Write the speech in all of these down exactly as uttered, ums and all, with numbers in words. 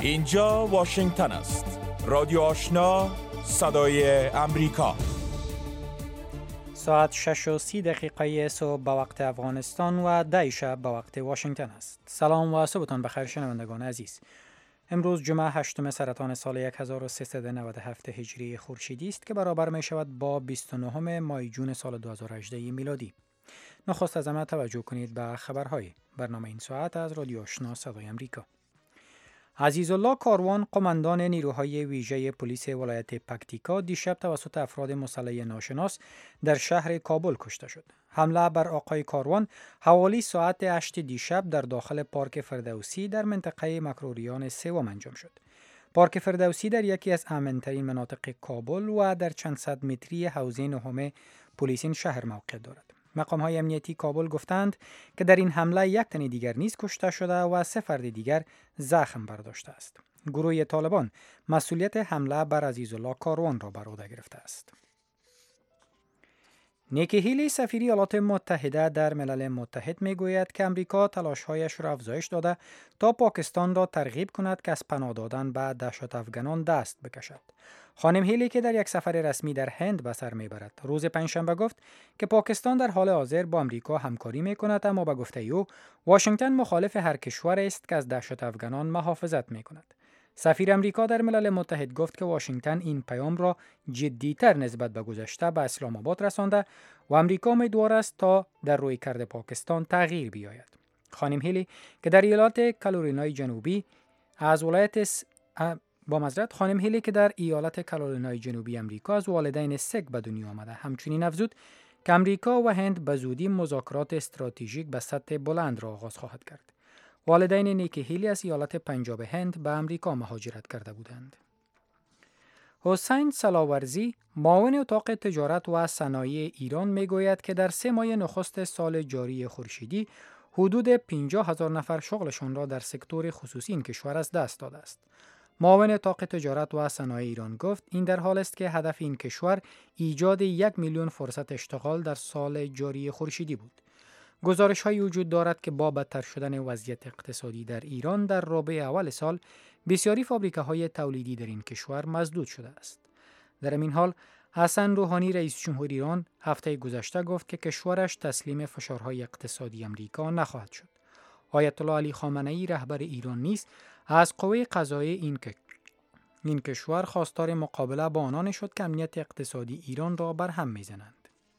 اینجا واشنگتن است. رادیو آشنا، صدای امریکا. ساعت شش و سی دقیقه صبح به وقت افغانستان و ده شب به وقت واشنگتن است. سلام و صبحتان بخیر شنوندگان عزیز. امروز جمعه هشتم سرطان سال هزار و سیصد و نود و هفت هجری خورشیدی است که برابر می شود با بیست و نه مای جون سال دو هزار و هجده میلادی. نخست از همه توجه کنید به خبرهای برنامه این ساعت از رادیو آشنا صدای امریکا. عزیزالله کاروان، قماندان نیروهای ویژه پلیس ولایت پکتیکا، دیشب توسط افراد مسلح ناشناس در شهر کابل کشته شد. حمله بر آقای کاروان حوالی ساعت هشت دیشب در داخل پارک فردوسی در منطقه مکروریان سوم انجام شد. پارک فردوسی در یکی از امن‌ترین مناطق کابل و در چند صد متری حوزه نهم پلیس این شهر موقع دارد. مقام‌های امنیتی کابل گفتند که در این حمله یک تن دیگر نیز کشته شده و سه فرد دیگر زخم برداشته است. گروه طالبان مسئولیت حمله بر عزیزالله کاروان را بر عهده گرفته است. نیکی هیلی، سفیر ایالات متحده در ملل متحد، میگوید که امریکا تلاش‌هایش را افزایش داده تا پاکستان را ترغیب کند که از پناه دادن به دهشت افغانان دست بکشد. خانم هیلی که در یک سفر رسمی در هند به سر میبرد، روز پنجشنبه گفت که پاکستان در حال حاضر با امریکا همکاری میکند، اما به گفته او واشنگتن مخالف هر کشور است که از دهشت افغانان محافظت میکند. سفیر امریکا در ملل متحد گفت که واشنگتن این پیام را جدی‌تر نسبت به گذشته به اسلام آباد رسانده و امریکا امیدوار است تا در رویکرد پاکستان تغییر بیاید. خانم هیلی که در ایالات کارولینای جنوبی از ولایت س... با معذرت خانم هیلی که در ایالت کارولینای جنوبی امریکا از والدین سک به دنیا آمده، همچنین افزود که امریکا و هند به زودی مذاکرات استراتژیک به سطح بلند را آغاز خواهد کرد. والدین نیکی هیلی از ایالت پنجاب هند به امریکا مهاجرت کرده بودند. حسین سلاورزی، معاون اتاق تجارت و صنایع ایران، میگوید که در سه ماه نخست سال جاری خورشیدی حدود پنجاه هزار نفر شغلشان را در سکتور خصوصی این کشور از دست داده است. معاون اتاق تجارت و صنایع ایران گفت این در حال است که هدف این کشور ایجاد یک میلیون فرصت اشتغال در سال جاری خورشیدی بود. گزارش های وجود دارد که با بدتر شدن وضعیت اقتصادی در ایران در ربع اول سال بسیاری فابریکه های تولیدی در این کشور مسدود شده است. در این حال حسن روحانی رئیس جمهور ایران هفته گذشته گفت که کشورش تسلیم فشارهای اقتصادی امریکا نخواهد شد. آیت الله علی خامنه‌ای رهبر ایران نیز از قوه قضاییه این که این کشور خواستار مقابله با آنان شد که امنیت اقتصادی ایران را برهم میزنند.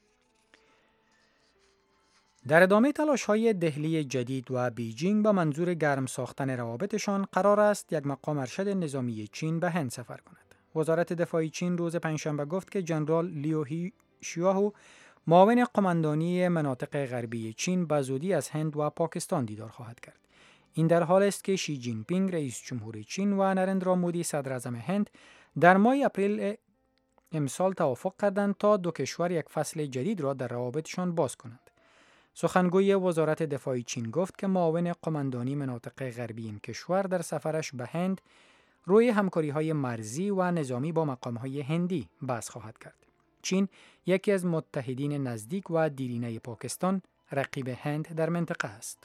در ادامه تلاش‌های دهلی جدید و بیجینگ با منظور گرم ساختن روابطشان، قرار است یک مقام ارشد نظامی چین به هند سفر کند. وزارت دفاع چین روز پنجشنبه گفت که جنرال لیو هی شیاهو، معاون قماندانی مناطق غربی چین، به زودی از هند و پاکستان دیدار خواهد کرد. این در حال است که شی جین پینگ رئیس جمهور چین و نرندرا مودی صدر اعظم هند در ماه اپریل امسال توافق کردند تا دو کشور یک فصل جدید را در روابطشان باز کنند. سخنگوی وزارت دفاع چین گفت که معاون قماندانی مناطق غربی این کشور در سفرش به هند روی همکاری‌های مرزی و نظامی با مقام‌های هندی بحث خواهد کرد. چین یکی از متحدین نزدیک و دیرینه پاکستان، رقیب هند در منطقه است.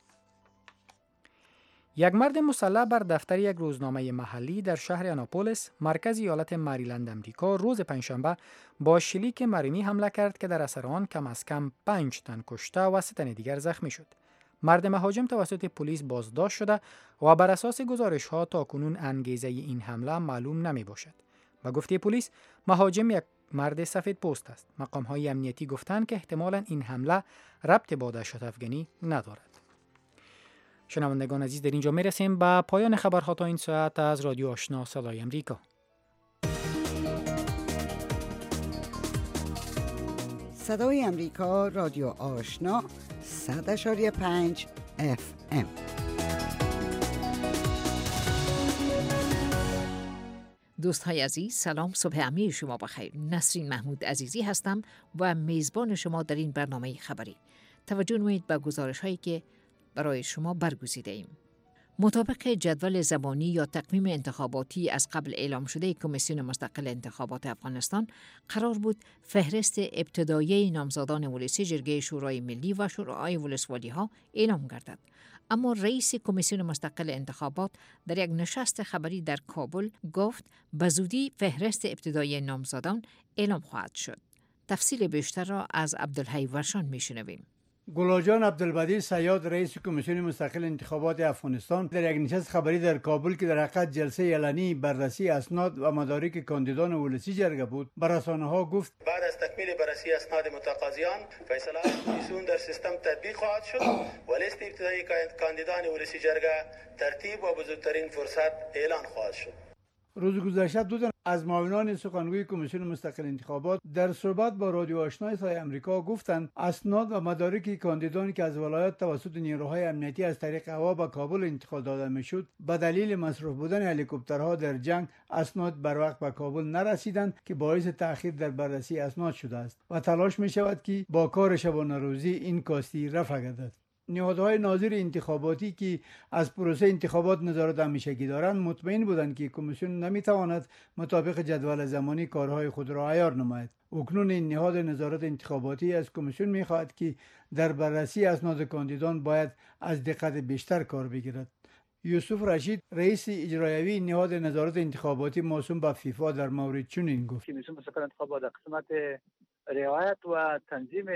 یک مرد مسلح بر دفتر یک روزنامه محلی در شهر آناپولیس، مرکز ایالت مریلند امریکا، روز پنجشنبه با شلیک مرمی حمله کرد که در اثر آن کم از کم پنج تن کشته و سه تن دیگر زخمی شد. مرد مهاجم توسط پلیس بازداشت شده و بر اساس گزارش‌ها تاکنون انگیزه این حمله معلوم نمی باشد. به گفته پلیس، مهاجم یک مرد سفید پوست است. مقام‌های امنیتی گفتند که احتمالاً این حمله ربط با دهشت افغانی ندارد. شنوندگان عزیز، در اینجا میرسیم به پایان خبرها تا این ساعت از رادیو آشنا صدای امریکا. صدای امریکا، رادیو آشنا، صد اشاری پنج اف ام. دوستهای عزیز، سلام، صبح امیر شما بخیر. نسرین محمود عزیزی هستم و میزبان شما در این برنامه خبری. توجه نمایید به گزارش هایی که برای شما برگزیده ایم. مطابق جدول زمانی یا تقویم انتخاباتی از قبل اعلام شده کمیسیون مستقل انتخابات افغانستان، قرار بود فهرست ابتدایی نامزدان ولسی جرگه شورای ملی و شورای ولسوالی ها اعلام گردد. اما رئیس کمیسیون مستقل انتخابات در یک نشست خبری در کابل گفت به زودی فهرست ابتدایی نامزدان اعلام خواهد شد. تفصیل بیشتر را از عبدالحی ورشان میشنویم. گلاجان عبدالبدی صیاد رئیس کمیسیون مستقل انتخابات افغانستان در یک نشست خبری در کابل که در حقیقت جلسه اعلانی بررسی اسناد و مدارک کاندیدان ولسی جرگه بود، به رسانه‌ها گفت بعد از تکمیل بررسی اسناد متقاضیان فیصله کمیسیون در سیستم تطبیق خواهد شد و لیست ابتدایی کاندیدان ولسی جرگه ترتیب و بزرگترین فرصت اعلان خواهد شد. روز گذشته دو تن از معاونان سخنگوی کمیسیون مستقل انتخابات در صحبت با رادیو آشنا صدای آمریکا گفتند اسناد و مدارک کاندیدانی که از ولایت توسط نیروهای امنیتی از طریق هوا به کابل انتقال داده میشد به دلیل مصروف بودن هلیکوپترها در جنگ اسناد بر وقت به کابل نرسیدند که باعث تأخیر در بررسی اسناد شده است و تلاش می شود که با کار شبانه روزی این کاستی رفع گردد. نهادهای ناظر انتخاباتی که از پروسه انتخابات نظارت همیشگی دارند مطمئن بودند که کمیسیون نمیتواند مطابق جدول زمانی کارهای خود را عیار نماید. اکنون این نهاد نظارت انتخاباتی از کمیسیون میخواهد که در بررسی اسناد کاندیدان باید از دقت بیشتر کار بگیرد. یوسف رشید رئیس اجرایی نهاد نظارت انتخاباتی موسوم به فیفا در مورد چنین گفت: کمیسیون مستقل انتخابات در قسمت رعایت و تنظیم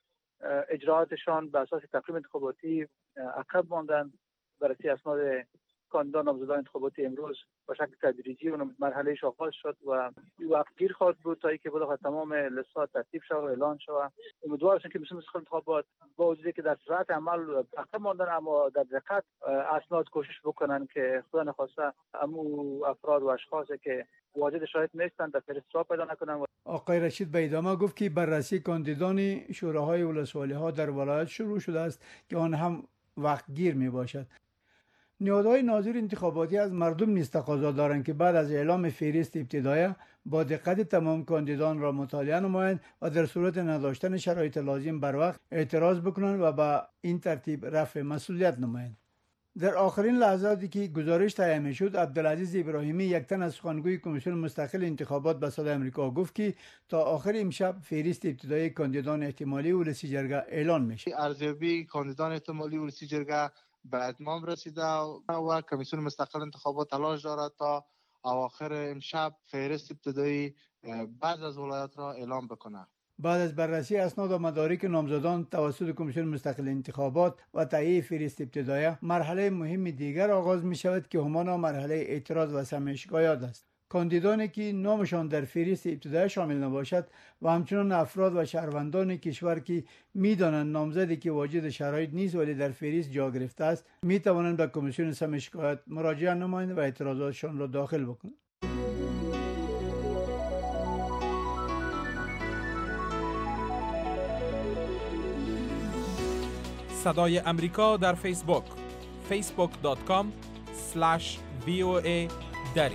اجراعاتشان به اساس تقویم انتخاباتی عقب ماندن. بررسی اسناد کاندیدان نامزدان انتخاباتی امروز با شکل تدریجی اون مرحلهش آغاز شد و وقت گیر خواهد بود تا اینکه بخواد تمام لیست‌ها ترتیب شود و اعلان شود. امیدوار هستیم که کمیسیون مستقل انتخابات با وجودی که در سرعت عمل عقب ماندن اما در دقت اسناد کوشش بکنن که خدا نخواسته امو افراد و اشخاصی که واجد شاهد نیستن در فهرست پیدا نکنن. آقای رشید به ادامه گفت که بررسی کاندیدان شوراهای ولسوالی‌ها در ولایت شروع شده است که آن هم وقت گیر می باشد. نهادهای ناظر انتخاباتی از مردم نیز تقاضا دارند که بعد از اعلام فهرست ابتدایی با دقت تمام کاندیدان را مطالعه نمایند و در صورت نداشتن شرایط لازم بر وقت اعتراض بکنند و با این ترتیب رفع مسئولیت نمایند. در آخرین لحظاتی که گزارش تهیه شد، عبدالعزیز ابراهیمی یک تن از سخنگوی کمیسیون مستقل انتخابات به صدای آمریکا گفت که تا آخر امشب فهرست ابتدایی کاندیدان احتمالی ولسی جرگه اعلان میشه. ارزیابی کاندیدان احتمالی ولسی جرگه به اتمام رسیده و کمیسیون مستقل انتخابات تلاش دارد تا اواخر امشب فهرست ابتدایی بعض از ولایات را اعلام بکنه. بعد از بررسی اسناد و مدارک نامزدان توسط کمیسیون مستقل انتخابات و تهیه فهرست ابتدایی، مرحله مهم دیگر آغاز می شود که همان مرحله اعتراض و سمشگایات است. کاندیدانی که نامشان در فهرست ابتدایی شامل نباشد و همچنان افراد و شهروندان کشور که میدانند نامزدی که واجد شرایط نیست ولی در فهرست جا گرفته است می توانند به کمیسیون سمشگایات مراجعه نمایند و اعتراضاتشان را داخل بکنند. صدای امریکا در فیسبوک فیسبوک دات کام اسلش وی او ای دری.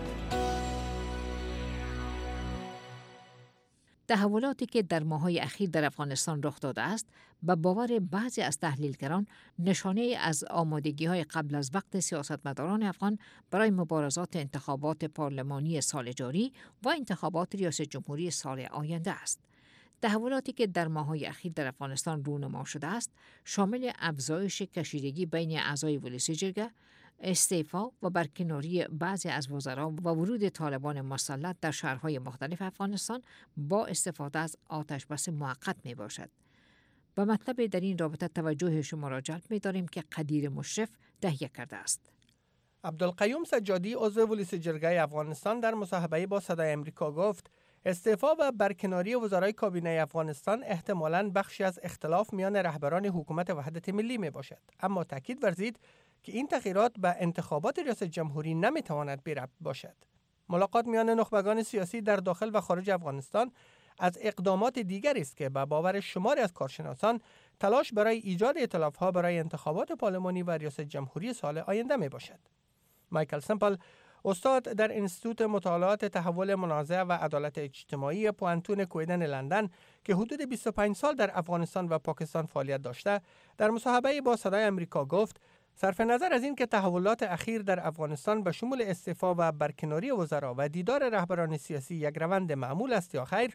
تحولاتی که در ماه‌های اخیر در افغانستان رخ داده است، به باور بعضی از تحلیلگران نشانه از آمادگی‌های قبل از وقت سیاستمداران افغان برای مبارزات انتخابات پارلمانی سال جاری و انتخابات ریاست جمهوری سال آینده است. تحولاتی که در ماه‌های اخیر در افغانستان رونما شده است، شامل افزایش کشیدگی بین اعضای ولسی جرگه، استعفا و برکناری بعضی از وزرا و ورود طالبان مسلح در شهرهای مختلف افغانستان با استفاده از آتش بس موقت می باشد. به مطلب در این رابطه توجه شما را جلب می داریم که قدیر مشرف تهیه کرده است. عبدالقیوم سجادی عضو ولسی جرگه افغانستان در مصاحبه با صدای امریکا گفت استعفا و برکناری وزرای کابینه افغانستان احتمالاً بخشی از اختلاف میان رهبران حکومت وحدت ملی می باشد، اما تاکید ورزید که این تغییرات به انتخابات ریاست جمهوری نمیتواند بی ربط باشد. ملاقات میان نخبگان سیاسی در داخل و خارج افغانستان از اقدامات دیگری است که به باور شماری از کارشناسان تلاش برای ایجاد ائتلاف‌ها برای انتخابات پارلمانی و ریاست جمهوری سال آینده می باشد. مایکل سمپل، استاد در انستیتوت مطالعات تحول منازعه و عدالت اجتماعی پوانتون کویدن لندن که حدود بیست و پنج سال در افغانستان و پاکستان فعالیت داشته، در مصاحبه با صدای امریکا گفت صرف نظر از این که تحولات اخیر در افغانستان به شمول استعفا و برکناری وزرا و دیدار رهبران سیاسی یک روند معمول است یا خیر،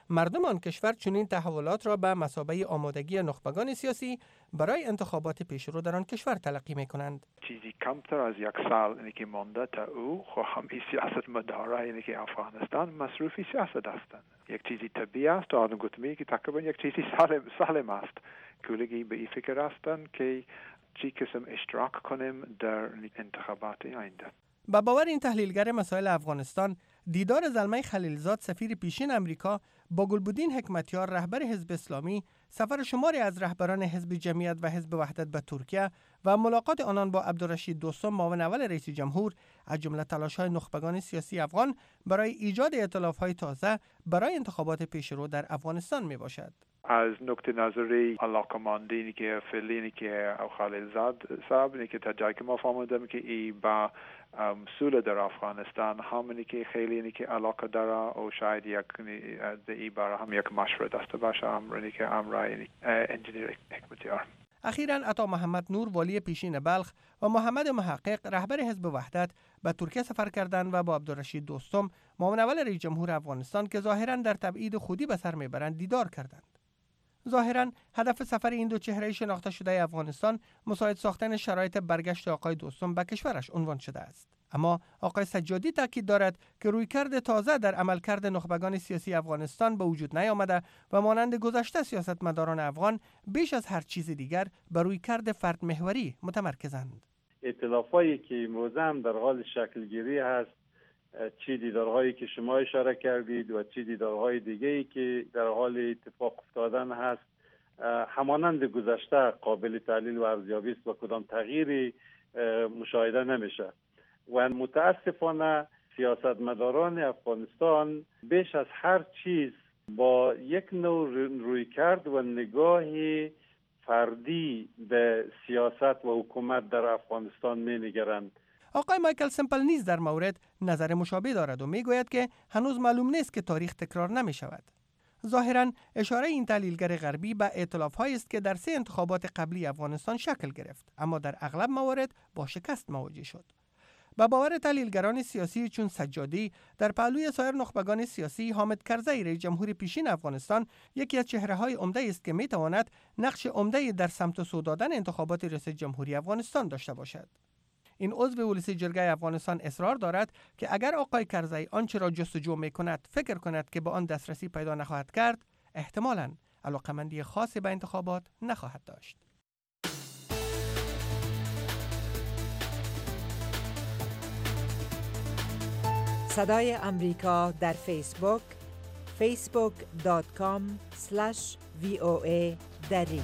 مردم آن کشور چنین تحولات را به مثابه آمادگی نخبگان سیاسی برای انتخابات پیشرو در آن کشور تلقی می‌کنند. چیزی کمتر از یک سال اینی که مانده تا او خو همه سیاست مداره اینی که افغانستان مصروفی سیاست هستند. یک چیزی طبیعی است. آن گفتمی که تقریبا یک چیزی سالم سالم است. کلگی به این فکر هستند که چی قسم اشتراک کنیم در انتخابات آینده. با باور این تحلیلگر مسائل افغانستان، دیدار زلمه خلیلزاد سفیر پیشین امریکا با گلبدین حکمتیار رهبر حزب اسلامی، سفر شماری از رهبران حزب جمعیت و حزب وحدت به ترکیه و ملاقات آنان با عبدالرشید دوستم معاون اول رئیس جمهور از جمله تلاش‌های نخبگان سیاسی افغان برای ایجاد ائتلاف‌های تازه برای انتخابات پیشرو در افغانستان میباشد. از نقطه نظری علاقمندی که فعلی که خلیلزاد صاحب که تا جایی که ما فهمیدیم که ای با سول در افغانستان همونی که خیلی که علاقه داره و شاید یک ای برای هم یک مشورت داشته باشه امری که امرای انجینیر حکمتیار. اخیراً عطا محمد نور والی پیشین بلخ و محمد محقق رهبر حزب وحدت به ترکیه سفر کردند و با عبدالرشید دوستم معاون اول رئیس جمهور افغانستان که ظاهراً در تبعید خودی به سر میبرند دیدار کردند. ظاهراً هدف سفر این دو چهره شناخته شده افغانستان مساعد ساختن شرایط برگشت آقای دوستم به کشورش عنوان شده است. اما آقای سجادی تاکید دارد که رویکرد تازه در عملکرد نخبگان سیاسی افغانستان به وجود نیامده و مانند گذشته سیاستمداران افغان بیش از هر چیز دیگر بر رویکرد فرد محوری متمرکزند. ائتلافایی که امروزه هم در حال شکلگیری هست، چی دیدارهایی که شما اشاره کردید و چی دیدارهای دیگه‌ای که در حال اتفاق افتادن هست، همانند گذشته قابل تحلیل و ارزیابی است و کدام تغییری مشاهده نمیشه. و متاسفانه سیاستمداران افغانستان بیش از هر چیز با یک نوع رویکرد و نگاه فردی به سیاست و حکومت در افغانستان می‌نگرند. آقای مایکل سمپل نیز در مورد نظر مشابه دارد و میگوید که هنوز معلوم نیست که تاریخ تکرار نمی شود. ظاهراً اشاره این تحلیلگر غربی به ائتلاف‌هایی است که در سه انتخابات قبلی افغانستان شکل گرفت، اما در اغلب موارد با شکست مواجه شد. با باور تحلیلگران سیاسی چون سجادی، در پهلوی سایر نخبگان سیاسی حامد کرزی رئیس جمهور پیشین افغانستان یکی از چهره‌های عمده است که می‌تواند نقش عمده‌ای در سمت سو دادن انتخابات ریاست جمهوری افغانستان داشته باشد. این عضو ولسی جرگه افغانستان اصرار دارد که اگر آقای کرزی آنچه را جستجو می‌کند فکر کند که به آن دسترسی پیدا نخواهد کرد، احتمالاً علاقمندی خاصی به انتخابات نخواهد داشت. صدای امریکا در فیسبوک فیسبوک دات کام اسلش وی او ای دری.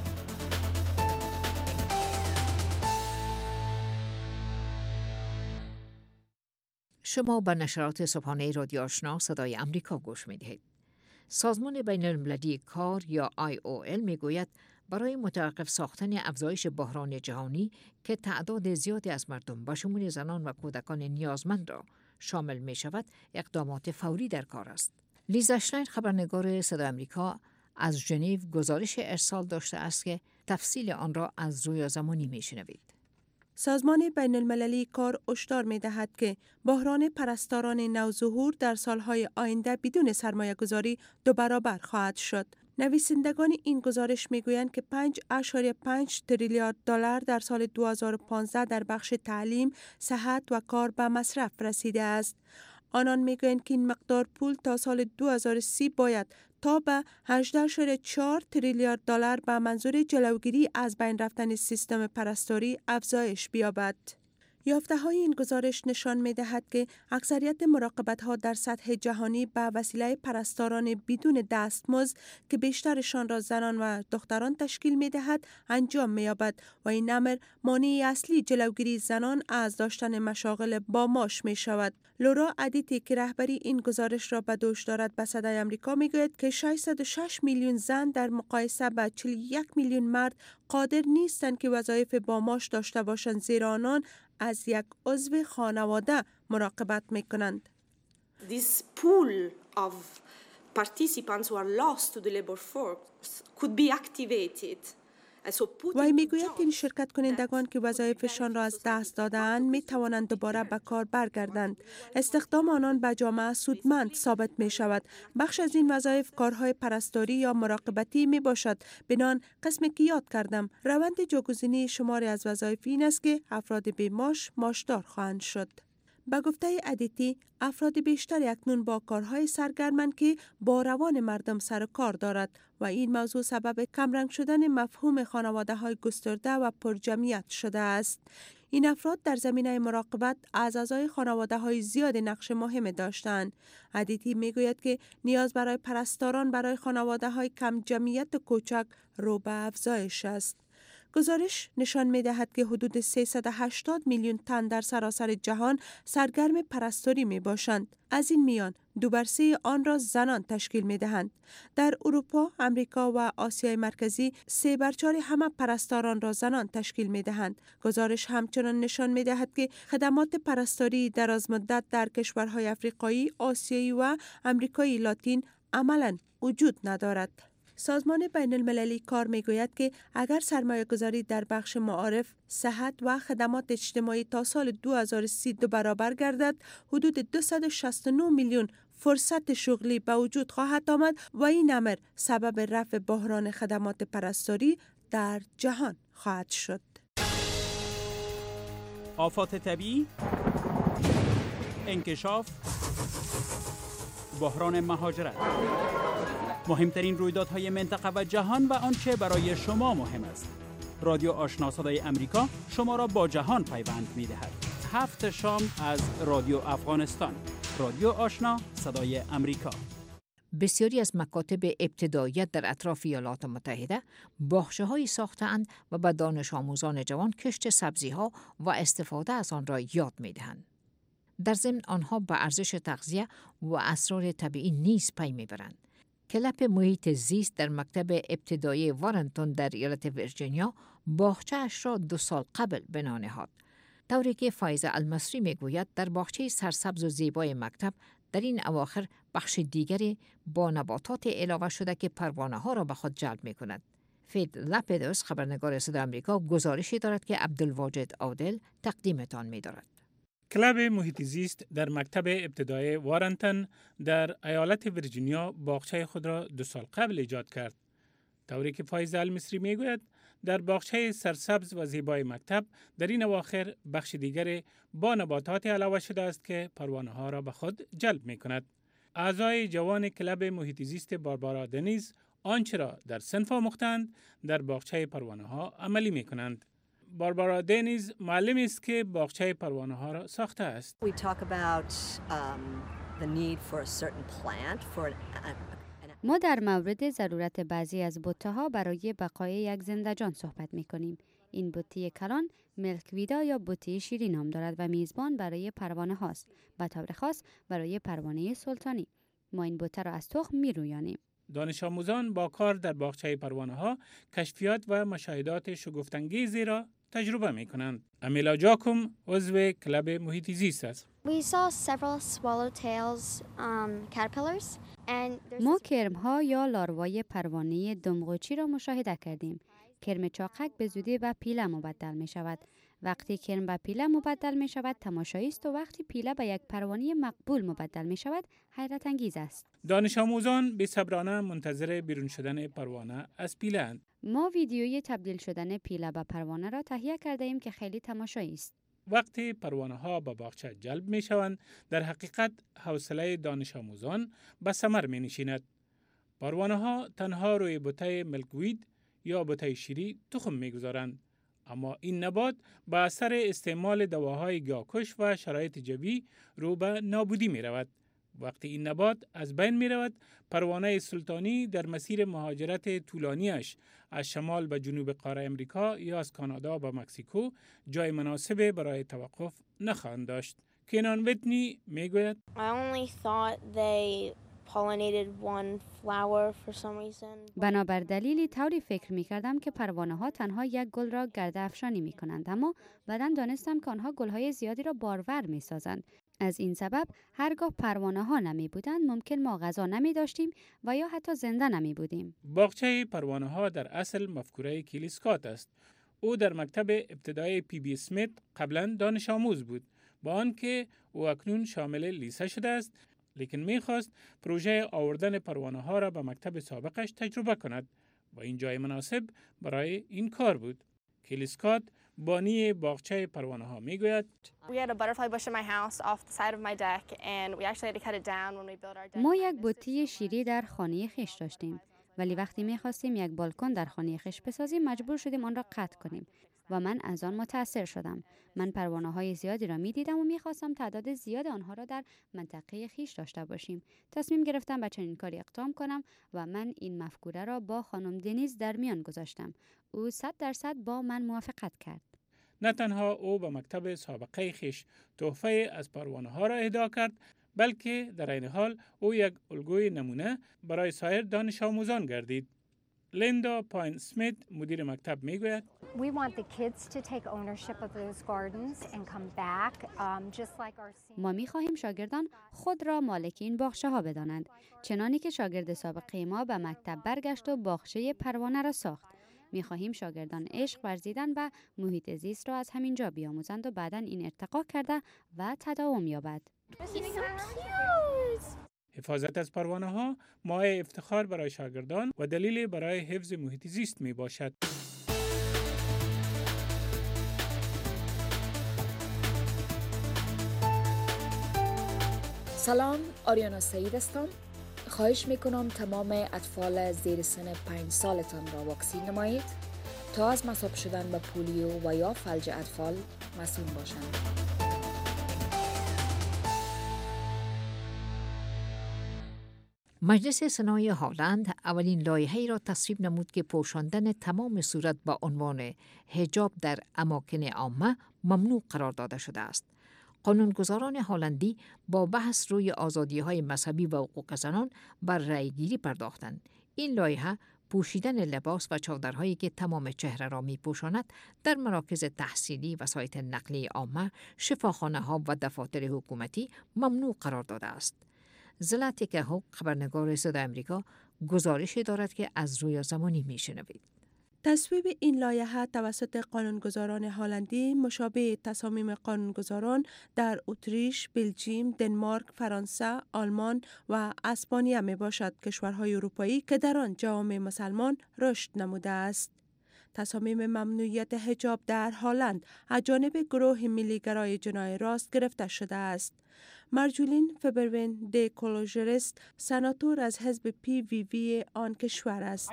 شما به نشرات صبحانه رادیو آشنا صدای امریکا گوش می‌دهید. سازمان بین المللی کار یا آی او ال میگوید برای متوقف ساختن افزایش بحران جهانی که تعداد زیادی از مردم به شمول زنان و کودکان نیازمند را شامل می شود، اقدامات فوری در کار است. لیزا شلاین خبرنگار صدای آمریکا از ژنو گزارش ارسال داشته است که تفصیل آن را از رویا زمانی می شنوید. سازمان بین المللی کار هشدار می دهد که بحران پرستاران نوظهور در سالهای آینده بدون سرمایه گذاری دو برابر خواهد شد. نویسندگان این گزارش میگویند که پنج اشاری پنج تریلیارد دلار در سال دو هزار و پانزده در بخش تعلیم، صحت و کار به مصرف رسیده است. آنان میگویند که این مقدار پول تا سال دو هزار و سی باید تا به هجده اشاری چهار تریلیارد دلار به منظور جلوگیری از بین رفتن سیستم پرستاری افزایش بیابد. یافته های این گزارش نشان می دهد که اکثریت مراقبت ها در سطح جهانی به وسیله پرستاران بدون دستمزد که بیشترشان را زنان و دختران تشکیل می دهد انجام می یابد و این امر مانع اصلی جلوگیری زنان از داشتن مشاغل با معاش می شود. لورا ادیتی که رهبری این گزارش را به دوش دارد به صدای آمریکا می گوید که ششصد و شش میلیون زن در مقایسه با چهل و یک میلیون مرد قادر نیستند که وظایف با معاش داشته باشند، زیرا آنان از یک عضو خانواده مراقبت میکنند. This pool of participants who are lost to the labor force could be activated وی میگوید که این شرکت کنندگان که وظایفشان را از دست دادند می توانند دوباره به کار برگردند. استخدام آنان به جامعه سودمند ثابت می شود. بخش از این وظایف کارهای پرستاری یا مراقبتی می باشد. بنان قسمی که یاد کردم روند جاگزینی شماری از وظایف این است که افراد بیماش ماشدار خواهند شد. به گفته ادیتی، افراد بیشتری اکنون با کارهای سرگرمند که با روان مردم سر و کار دارد و این موضوع سبب کمرنگ شدن مفهوم خانواده های گسترده و پرجمعیت شده است. این افراد در زمینه مراقبت از اعضای خانواده های زیاد نقش مهم داشتند. ادیتی میگوید که نیاز برای پرستاران برای خانواده های کم جمعیت و کوچک رو به افزایش است. گزارش نشان می دهد که حدود سیصد و هشتاد میلیون تن در سراسر جهان سرگرم پرستاری می باشند. از این میان دو بر سه آن را زنان تشکیل می دهند. در اروپا، امریکا و آسیای مرکزی سه بر چهار همه پرستاران را زنان تشکیل می دهند. گزارش همچنان نشان می دهد که خدمات پرستاری دراز مدت در کشورهای افریقایی، آسیایی و امریکای لاتین عملاً وجود ندارد. سازمان بین المللی کار می گوید که اگر سرمایه گذاری در بخش معارف، صحت و خدمات اجتماعی تا سال دو هزار و سی دو برابر گردد، حدود دویست و شصت و نه میلیون فرصت شغلی به وجود خواهد آمد و این امر سبب رفع بحران خدمات پرستاری در جهان خواهد شد. آفات طبیعی، انکشاف، بحران مهاجرت، مهمترین رویدادهای منطقه و جهان و آنچه برای شما مهم است. رادیو آشنا صدای امریکا شما را با جهان پیوند می‌دهد. هفت شام از رادیو افغانستان. رادیو آشنا صدای امریکا. بسیاری از مکاتب ابتداییت در اطراف ایالات متحده باغچه‌هایی ساخته‌اند و به دانش آموزان جوان کشت سبزی‌ها و استفاده از آن را یاد می‌دهند. در ضمن آنها به ارزش تغذیه و اسرار طبیعی نیز پی می‌برند. کلپ محیط زیست در مکتب ابتدایی وارنتون در ایالت ویرجینیا باغچه‌اش را دو سال قبل بنا نهاد. طوری که فایزه المصری میگوید در باغچه سرسبز و زیبای مکتب در این اواخر بخش دیگری با نباتات علاوه شده که پروانه ها را به خود جلب می کند. فید لپدوس خبرنگار صدای آمریکا گزارشی دارد که عبدالواجد عادل تقدیمتان می دارد. کلاب محیط زیست در مکتب ابتدایی وارنتون در ایالت ویرجینیا باغچه خود را دو سال قبل ایجاد کرد. طوری که فایزه المصری میگوید در باغچه سرسبز و زیبای مکتب در این اواخر بخش دیگر با نباتات علاوه شده است که پروانه ها را به خود جلب می کند. اعضای جوان کلاب محیط زیست باربارا دنیز آنچه را در صنف آموختند در باغچه پروانه ها عملی می کنند. باربارا دنیز معلم است که باغچه پروانه ها را ساخته است. We talk about um, the need for a certain plant for an ما در مورد ضرورت بعضی از بوته‌ها برای بقای یک زنده‌جان صحبت می‌کنیم. این بوته کلان ملکویدا یا بوته شیری نام دارد و میزبان برای پروانه هاست. به طور خاص برای پروانه سلطانی. ما این بوته را از تخم می‌رویانیم. دانش آموزان با کار در باغچه پروانه ها کشفیات و مشاهدات شگفت‌انگیزی را تجربه می‌کنند. امیلا جاکوم عضو کلاب محیط زیست است. We saw several swallowtails um, caterpillars and ما کرم‌ها یا لاروای پروانه دمقوچی را مشاهده کردیم. کرم چاقک به زودی به پیله مبدل می شود. وقتی کرم به پیله مبدل می شود تماشایی است و وقتی پیله به یک پروانه مقبول مبدل می شود حیرت انگیز است. دانش آموزان بی‌صبرانه منتظر بیرون شدن پروانه از پیله اند. ما ویدیوی تبدیل شدن پیله به پروانه را تهیه کرده ایم که خیلی تماشایی است. وقتی پروانه ها به باغچه جلب می شوند در حقیقت حوصله دانش آموزان به ثمر می نشیند. پروانه ها تنها روی بوته ملکوید یا بوته شیری تخم می گذارند. اما این نبات به اثر استعمال دواهای گیاهکش و شرایط جوی رو به نابودی می رود. وقتی این نبات از بین می رود، پروانه سلطانی در مسیر مهاجرت طولانیش از شمال به جنوب قاره امریکا یا از کانادا به مکزیکو جای مناسب برای توقف نخواهند داشت. کینان ویتنی می گوید I only thought they pollinated one flower for some reason. بنابر دلیلی طوری فکر می کردم که پروانه ها تنها یک گل را گرده افشانی می کنند، اما بعداً دانستم که آنها گل های زیادی را بارور می سازند. از این سبب هرگاه پروانه ها نمی بودند ممکن ما غذا نمی داشتیم و یا حتی زنده نمی بودیم. باغچه پروانه ها در اصل مفکوره کیلی اسکات است. او در مکتب ابتدایی پی بی اسمیت قبلا دانش آموز بود، با آنکه او اکنون شامل لیسه شده است، لیکن می‌خواست پروژه آوردن پروانه ها را به مکتب سابقش تجربه کند و این جای مناسب برای این کار بود. کیلی اسکات بانی باغچه پروانه ها میگوید We had a butterfly bush in my house off the side of my deck and we actually had to cut it down when we built our deck. ما یک بوته شیری در خانه خیش داشتیم، ولی وقتی می‌خواستیم یک بالکن در خانه خیش بسازیم مجبور شدیم آن را قطع کنیم و من از آن متأثر شدم. من پروانه‌های زیادی را می‌دیدم و می‌خواستم تعداد زیاد آنها را در منطقه خیش داشته باشیم. تصمیم گرفتم به چنین کاری اقدام کنم و من این مفکوره را با خانم دنیز در میان گذاشتم. او صد درصد با من موافقت کرد. نه تنها او به مکتب سابقه خیش تحفه از پروانه ها را اهدا کرد، بلکه در این حال او یک الگوی نمونه برای سایر دانش آموزان گردید. لیندا پاین اسمیت مدیر مکتب میگوید We want the kids to take ownership of those gardens and come back um, just like our seniors. ما می‌خواهیم شاگردان خود را مالک این باغچه ها بدانند، چنانی که شاگرد سابقه ما به مکتب برگشت و باغچه پروانه را ساخت. می‌خواهیم شاگردان عشق ورزیدن و محیط زیست را از همین جا بیاموزند و بعداً این ارتقا کرده و تداوم یابد. حفاظت از پروانه ها مایه افتخار برای شاگردان و دلیل برای حفظ محیط زیست می باشد. سلام، آریانا سعید هستم. خواهش میکنم تمام اطفال زیر سن پنج سالتان را واکسین نمایید تا از مصاب شدن به پولیو و یا فلج اطفال مسئول باشند. مجلس سنای هلند اولین لایحه‌ای را تصویب نمود که پوشاندن تمام صورت با عنوان حجاب در اماکن عامه ممنوع قرار داده شده است. قانونگذاران هلندی با بحث روی آزادی‌های مذهبی و حقوق زنان بر رأی‌گیری پرداختند. این لایحه پوشیدن لباس و چادرهایی که تمام چهره را می‌پوشاند در مراکز تحصیلی، وسایط نقلیه عامه، شفاخانه‌ها و دفاتر حکومتی ممنوع قرار داده است. زلاتیکا هوک، خبرنگار صدای آمریکا، گزارشی دارد که از روی زمانی میشنوید. تصویب این لایحه توسط قانونگذاران هلندی مشابه تصامیم قانونگذاران در اتریش، بلژیم، دنمارک، فرانسه، آلمان و اسپانیا می باشد، کشورهای اروپایی که در آن جامعه مسلمان رشد نموده است. تصامیم ممنوعیت حجاب در هلند از جانب گروه ملیگرای جناح راست گرفته شده است. مارجولین فبروین دی کولوژرست، سناتور از حزب پی وی وی آن کشور است.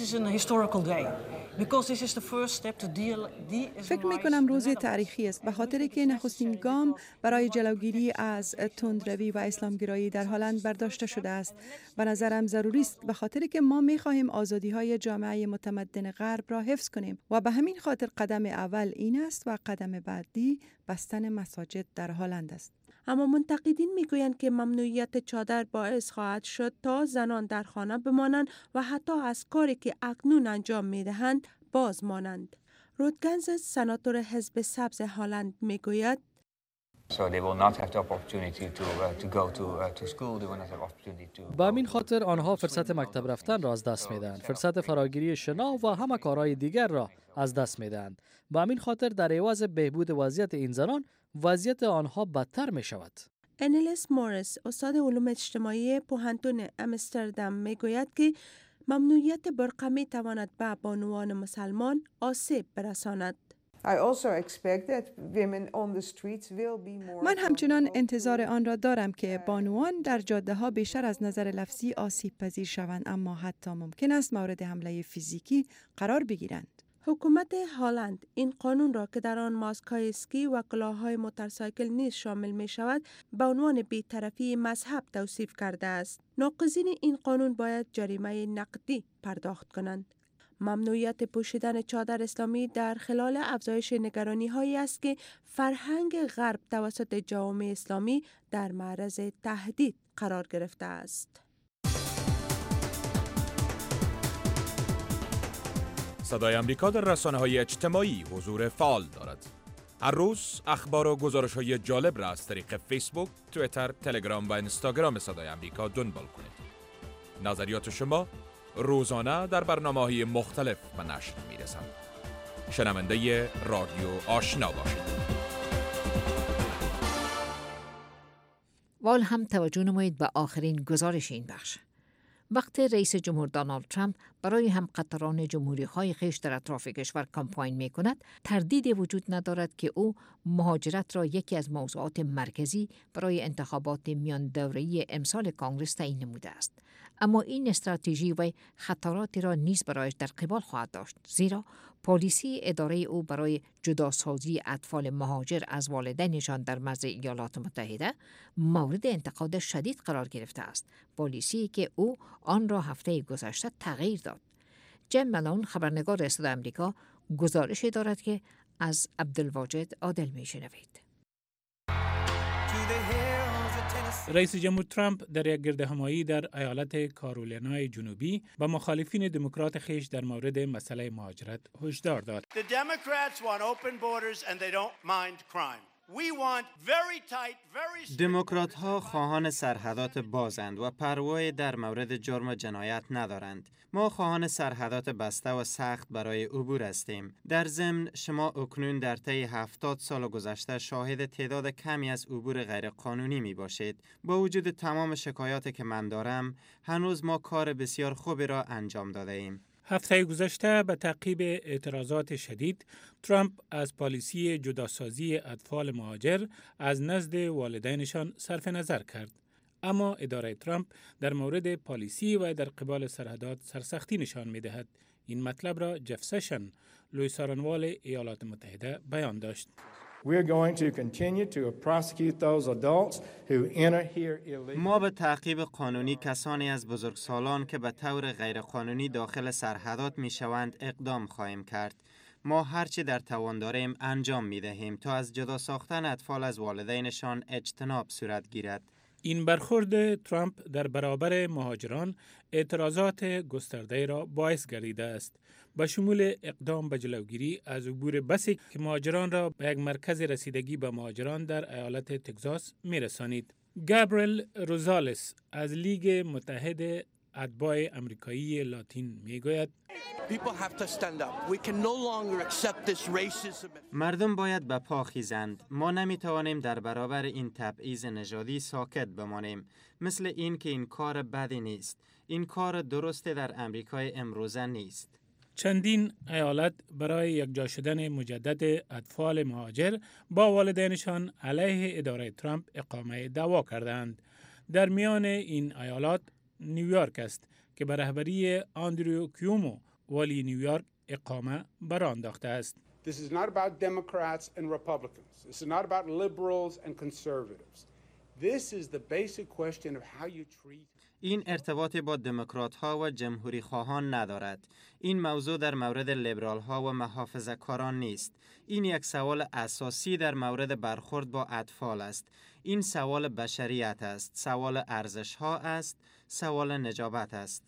فکر می کنم روز تاریخی است، به خاطر که نخستین گام برای جلوگیری از تندروی و اسلامگرایی در هلند برداشته شده است. به نظرم ضروری است، به خاطر که ما می خواهیم آزادی های جامعه متمدن غرب را حفظ کنیم و به همین خاطر قدم اول این است و قدم بعدی بستن مساجد در هلند است. اما منتقدین میگویند که ممنوعیت چادر باعث خواهد شد تا زنان در خانه بمانند و حتی از کاری که اکنون انجام میدهند باز مانند. رودگنز، سناتور حزب سبز هلند میگوید با همین خاطر آنها فرصت مکتب رفتن را از دست میدهند، فرصت فراگیری شنا و همه کارهای دیگر را از دست میدهند. با همین خاطر در عوض بهبود وضعیت این زنان، وضعیت آنها بدتر می شود. انیلس موریس، استاد علوم اجتماعی پوهنتون امستردام میگوید که ممنوعیت برقه می تواند به بانوان مسلمان آسیب برساند. من همچنان انتظار آن را دارم که بانوان در جاده ها بیشتر از نظر لفظی آسیب پذیر شوند، اما حتی ممکن است مورد حمله فیزیکی قرار بگیرند. حکومت هلند این قانون را که در آن ماسک‌های اسکی و کلاه‌های موتورسایکل نیز شامل می شود به عنوان بی‌طرفی مذهب توصیف کرده است. ناقضین این قانون باید جریمه نقدی پرداخت کنند. ممنوعیت پوشیدن چادر اسلامی در خلال افزایش نگرانی‌هایی است که فرهنگ غرب توسط جوامع اسلامی در معرض تهدید قرار گرفته است. صدای آمریکا در رسانه‌های اجتماعی حضور فعال دارد. هر روز اخبار و گزارش‌های جالب را از طریق فیسبوک، توییتر، تلگرام و اینستاگرام صدای آمریکا دنبال کنید. نظریات شما روزانه در برنامه‌های مختلف به نشر می‌رسند. شنونده رادیو آشنا باشید. وال هم توجه نمایید به آخرین گزارش این بخش. وقتی رئیس جمهور دونالد ترامپ برای هم قطران جمهوری های خویش در اطراف کشور کمپاین می کند، تردید وجود ندارد که او مهاجرت را یکی از موضوعات مرکزی برای انتخابات میان دوره‌ای امسال کانگرس تعیین نموده است. اما این استراتژی و خطراتی را نیز برایش در قبال خواهد داشت، زیرا پالیسی اداره او برای جداسازی اطفال مهاجر از والدینشان در مرز ایالات متحده مورد انتقاد شدید قرار گرفته است. پالیسی که او آن را هفته گذشته تغییر داد. جیم ملون، خبرنگار صدای آمریکا، گزارشی دارد که از عبدالواجد عادل میشنوید. رئیس جمهور ترامپ در یک گردهمایی در ایالت کارولینای جنوبی با مخالفین دموکرات خیش در مورد مسئله مهاجرت هشدار داد. The Democrats want open borders and they don't mind crime. We want very tight, very دموکرات ها خواهان سرحدات بازند و پروایی در مورد جرم و جنایت ندارند. ما خواهان سرحدات بسته و سخت برای عبور هستیم. در ضمن شما اکنون در طی هفتاد سال گذشته شاهد تعداد کمی از عبور غیرقانونی می باشید. با وجود تمام شکایاتی که من دارم، هنوز ما کار بسیار خوبی را انجام داده ایم. هفته گذشته به تعقیب اعتراضات شدید، ترامپ از پالیسی جداسازی اطفال مهاجر از نزد والدینشان صرف نظر کرد. اما اداره ترامپ در مورد پالیسی و در قبال سرحدات سرسختی نشان می دهد. این مطلب را جف سشن، لوی سارنوال ایالات متحده بیان داشت. ما به تعقیب قانونی کسانی از بزرگسالان که به طور غیرقانونی داخل سرحدات می شوند اقدام خواهیم کرد. ما هرچی در توان داریم انجام می دهیم تا از جدا ساختن اطفال از والدینشان اجتناب صورت گیرد. این برخورد ترامپ در برابر مهاجران اعتراضات گسترده را باعث گردیده است، با شمول اقدام به جلوگیری از عبور بسی که مهاجران را به یک مرکز رسیدگی به مهاجران در ایالت تگزاس می‌رسانید. گابریل روزالس از لیگ متحد اتباع امریکایی لاتین میگوید مردم باید به پا خیزند. ما نمیتوانیم در برابر این تبعیض نژادی ساکت بمانیم. مثل این که این کار بدی نیست. این کار درست در امریکای امروزه نیست. چندین ایالت برای یکجا شدن مجدد اطفال مهاجر با والدینشان علیه اداره ترامپ اقامه دعوا کردند. در میان این ایالات نیویورک است که به رهبری آندریو کیومو والی نیویورک اقامه برانداخته است. This is not about Democrats and Republicans. This is not about liberals and conservatives. This is the basic question of how you treat. این ارتباطی با دموکرات ها و جمهوری خواهان ندارد. این موضوع در مورد لیبرال ها و محافظه کاران نیست. این یک سوال اساسی در مورد برخورد با اطفال است. این سوال بشریت است. سوال ارزش ها است. سوال نجابت است.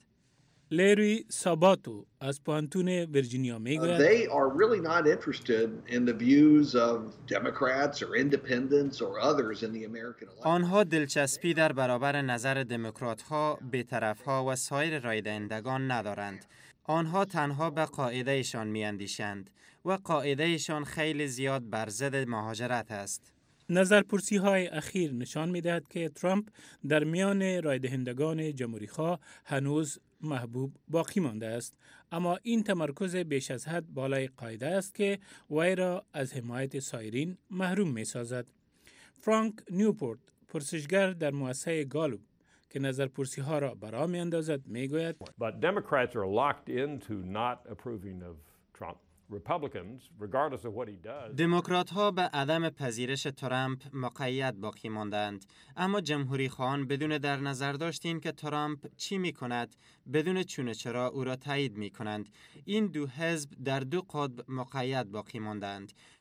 لیری ساباتو از پوانتون ویرجینیا میگوید They are really not interested in the views of Democrats or independents or others in the American election. آنها دلچسپی در برابر نظر دموکرات ها، بی‌طرف ها و سایر رای دهندگان ندارند. آنها تنها به قاعدهشان میاندیشند و قاعدهشان خیلی باید بر ضد مهاجرت است. نظرپرسی های اخیر نشان می دهد که ترامپ در میان رای دهندگان جمهوری خواه هنوز محبوب باقی مانده است، اما این تمرکز بیش از حد بالای قاعده است که وی را از حمایت سایرین محروم می سازد. فرانک نیوپورت، پرسشگر در مؤسسه گالوب که نظرپرسی ها را برا می اندازد می گوید But Democrats are locked into not approving of Trump. Republicans, regardless of what he does. دموکرات ها به عدم پذیرش ترامپ مقید باقی ماندند، اما جمهوری خواهان بدون در نظر داشتین که ترامپ چی می کند، بدون چونه چرا او را تایید می کنند. این دو حزب در دو قطب مقید باقی ماندند.